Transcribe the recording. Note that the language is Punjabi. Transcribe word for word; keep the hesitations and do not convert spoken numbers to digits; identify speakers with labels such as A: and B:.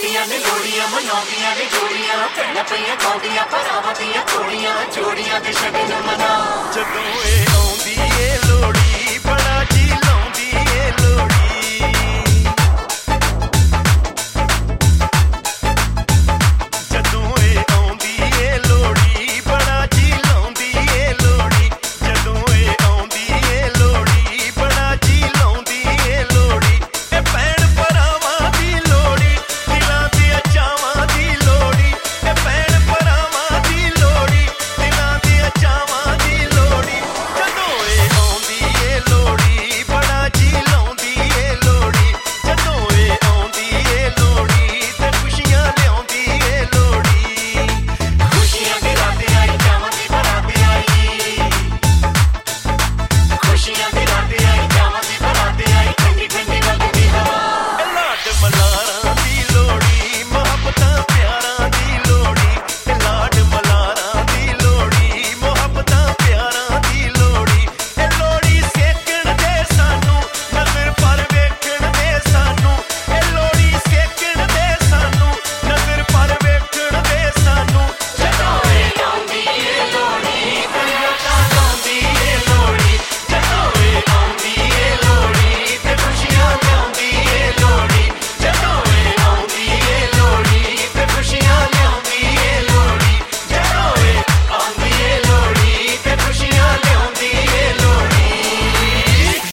A: ਆਉਂਦੀਆਂ ਨੇ ਲੋੜੀਆਂ ਮਨਾਉਂਦੀਆਂ ਨੇ ਜੋੜੀਆਂ ਭੈਣਾਂ ਪਈਆਂ ਗਾਉਂਦੀਆਂ ਭਰਾਵਾਂ ਦੀਆਂ ਕੁੜੀਆਂ ਜੋੜੀਆਂ ਦੇ ਸ਼ਗਨ ਮਨਾ
B: ਜਦੋਂ ਇਹ ਆਉਂਦੀ